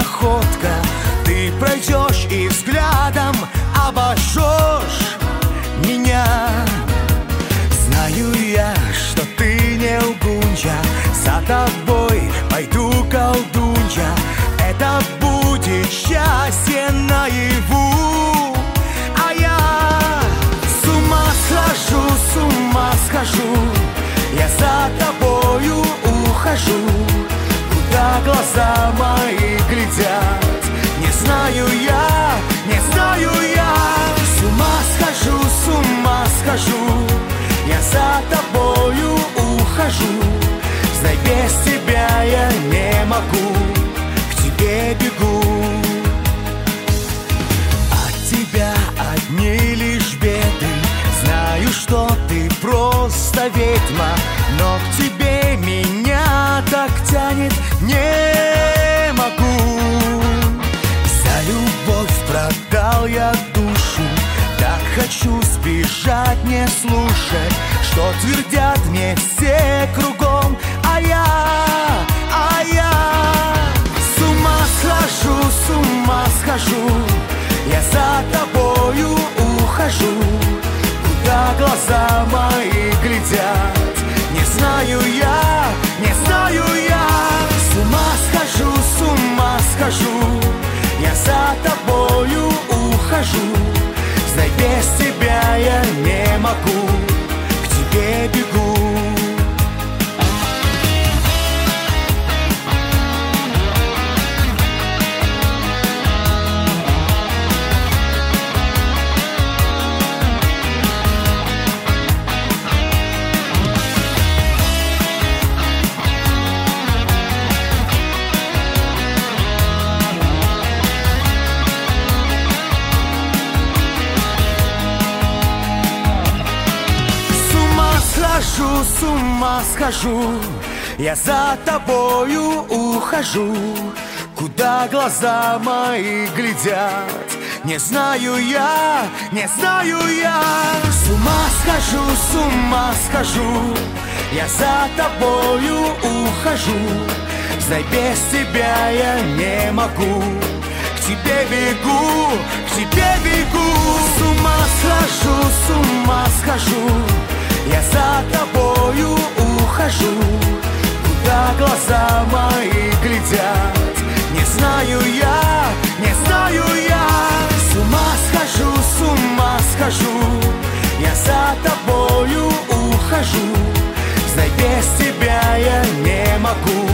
походка. Ты пройдешь и взглядом обожжешь меня. Знаю я, что ты не лгунья, за тобой пойду, колдунья. Это будет счастье наяву. А я с ума схожу, я за тобою ухожу. Куда глаза мои глядят, не знаю я, не знаю я. С ума схожу, я за тобою ухожу. Знай, без тебя я не могу, к тебе бегу. От тебя одни лишь беды, знаю, что ты просто ведьма, но к тебе меня так тянет, не могу. За любовь продал я душу, так хочу сбежать, не слушать, что твердят мне все кругом. А я с ума схожу, я за тобою ухожу. Куда глаза мои глядят, не знаю я, не знаю я. С ума схожу, я за тобою ухожу. Знай, без тебя я не могу, к тебе бегу. С ума схожу, я за тобою ухожу. Куда глаза мои глядят, не знаю я, не знаю я. С ума схожу, я за тобою ухожу. Знай, без тебя я не могу, к тебе бегу, к тебе бегу. С ума схожу, я за тобою ухожу. Куда глаза мои глядят, не знаю я, не знаю я. С ума схожу, я за тобою ухожу. Знай, без тебя я не могу,